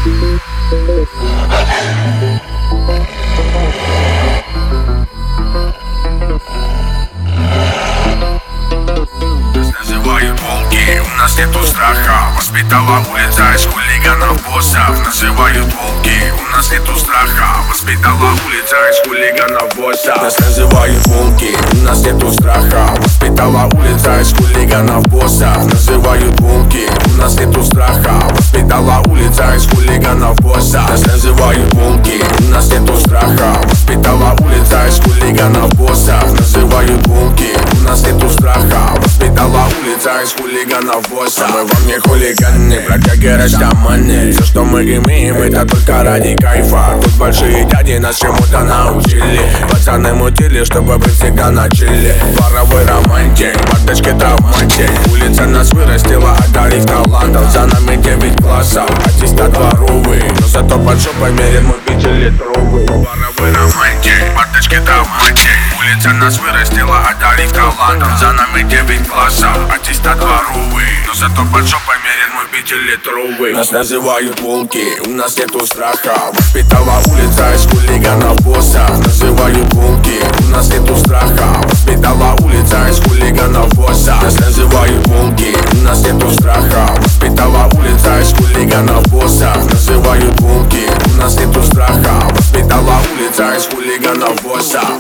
Называют волки, у нас нету страха. Воспитала улица из хулиганов боссов. Называют волки, у нас нету страха. Воспитала улица из хулиганов боссов. Нас называют волки, у нас нету страха. Воспитала улица из хулиганов боссов. Называют волки, у нас нету страха. Воспитала улица из хулиганов боссов. Нас называют волки, у нас нету страха. Воспитала улица из хулиганов боссов. Называют волки, у нас нету страха. Воспитала улица из хулиганов боссов. Мы вам не хулиганы, бродяги растаманы. Все, что мы имеем, это только ради кайфа. Тут большие дяди нас чему-то научили. Пацаны мутили, чтобы быть всегда на чиле. Воровой романтик, мордочки травматик. Улица нас вырастила, одарив талантов. За нами 9 классов, аттестат воровый. Но зато под жопой мерен мы 5-литровый. Воровой романтик, мордочки травматик. Улица нас вырастила, одарив талантов. За нами 9 классов, аттестат воровый. Но зато под жопой мерен мы 5-литровый. Нас называют волки, у нас нету страха. Воспитала улица из хулиганов боссов. Называют волки, у нас нету страха. Воспитала улица из хулиганов боссов. Нас называют волки, у нас нету страха. Воспитала улица из хулиганов боссов. Называют волки, у нас нету страха. Воспитала улица из хулиганов боссов.